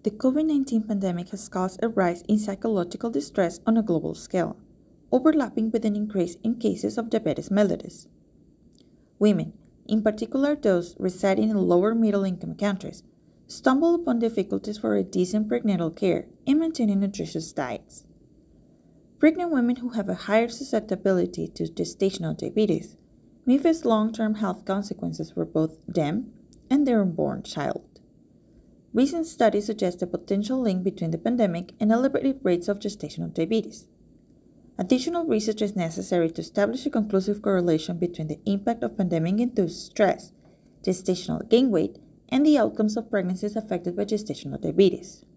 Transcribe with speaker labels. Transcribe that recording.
Speaker 1: The COVID-19 pandemic has caused a rise in psychological distress on a global scale, overlapping with an increase in cases of diabetes mellitus. Women, in particular those residing in lower middle income countries, stumble upon difficulties for a decent prenatal care and maintaining nutritious diets. Pregnant women who have a higher susceptibility to gestational diabetes may face long-term health consequences for both them and their unborn child. Recent studies suggest a potential link between the pandemic and elevated rates of gestational diabetes. Additional research is necessary to establish a conclusive correlation between the impact of pandemic-induced stress, gestational gain weight, and the outcomes of pregnancies affected by gestational diabetes.